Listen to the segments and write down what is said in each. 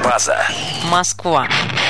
База. Москва.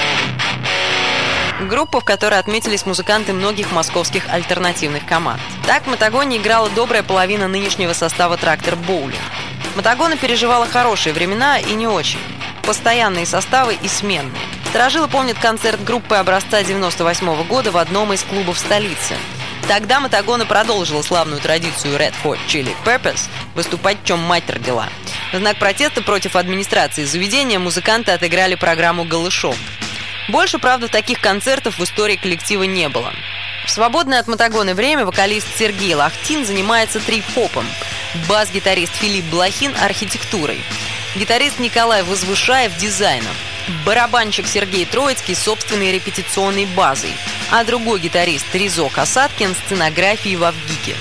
Группа, в которой отметились музыканты многих московских альтернативных команд. Так в Мотогоне играла добрая половина нынешнего состава «Трактор Боулинг». Мотогона переживала хорошие времена и не очень. Постоянные составы и сменные. Старожилы помнят концерт группы образца 98 года в одном из клубов столицы. Тогда Мотогона продолжила славную традицию Red Hot Chili Peppers выступать, в чем мать родила. В знак протеста против администрации заведения музыканты отыграли программу голышом. Больше, правда, таких концертов в истории коллектива не было. В свободное от Мотогоны время вокалист Сергей Лахтин занимается трип-хопом, бас-гитарист Филипп Блохин – архитектурой, гитарист Николай Возвышаев – дизайном, барабанщик Сергей Троицкий – собственной репетиционной базой, а другой гитарист Резо Касаткин – сценографией в Авгике.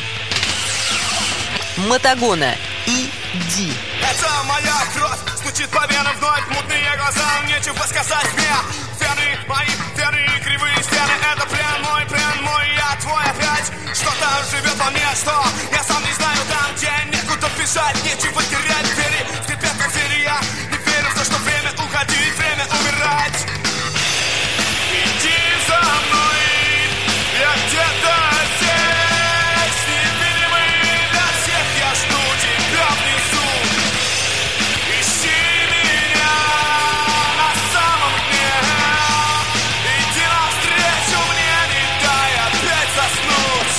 Мотогона. Иди. Это моя кровь, стучит по венам вновь, мутные глаза, нечего сказать мне. Фены мои, фены, кривые стены, это плен мой, я твой опять. Что-то живет во мне, что я сам не знаю, там, где некуда бежать, нечего терять, двери скрипят, как звери, я не верю в то, что время уходить, время умирать. Иди за мной, я где-то здесь, невидимый для всех, я жду тебя внизу. Ищи меня на самом дне, иди навстречу мне, не дай опять заснуть.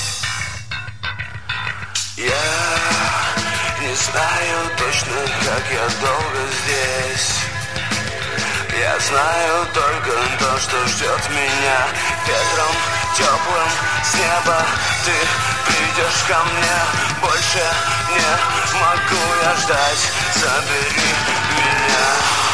Я не знаю точно, как я долго здесь. Я знаю только то, что ждет меня. Ветром теплым с неба ты придешь ко мне. Больше не могу я ждать, забери меня.